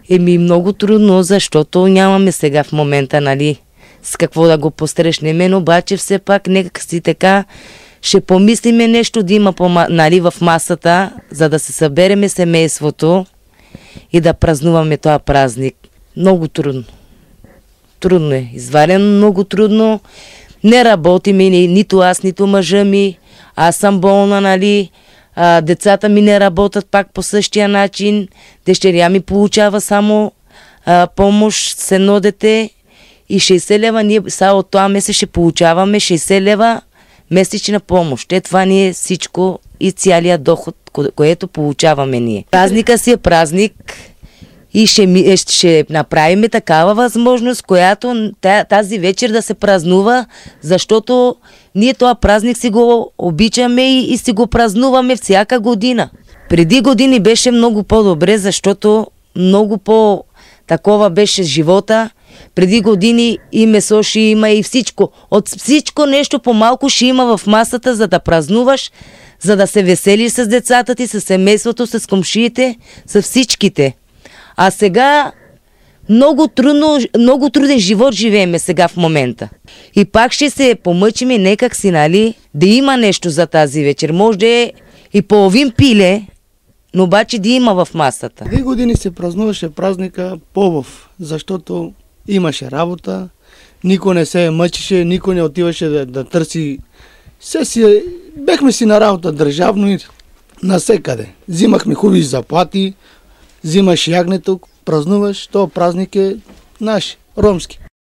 Много трудно, защото нямаме сега в момента, нали, с какво да го посрещнем, обаче все пак нека си така ще помислиме нещо да има нали, в масата, за да се събереме семейството и да празнуваме този празник. Много трудно. Трудно е. Изварено много трудно. Не работиме, нито аз, нито мъжа ми. Аз съм болна, нали. Децата ми не работят пак по същия начин. Дъщеря ми получава само помощ с едно дете и 60 лева. Ние сега от това месец ще получаваме 60 лева месечна помощ. Това ни е всичко и цялия доход, което получаваме ние. Празника си е празник и ще направим такава възможност, която тази вечер да се празнува, защото ние този празник си го обичаме и си го празнуваме всяка година. Преди години беше много по-добре, защото много по-такова беше живота. Преди години и месо ще има и всичко. От всичко нещо по-малко ще има в масата, за да празнуваш, за да се веселиш с децата ти, с семейството, с комшиите, с всичките. А сега много труден живот живееме сега в момента. И пак ще се помъчиме некак си, нали, да има нещо за тази вечер. Може да е и половин пиле, но обаче да има в масата. 2 години се празнуваше празника по-бов, защото имаше работа, никой не се мъчеше, никой не отиваше да търси. Бехме си на работа държавно и насекъде. Взимахме хубави заплати, взимаш ягнето, празнуваш, то празник е наш, ромски.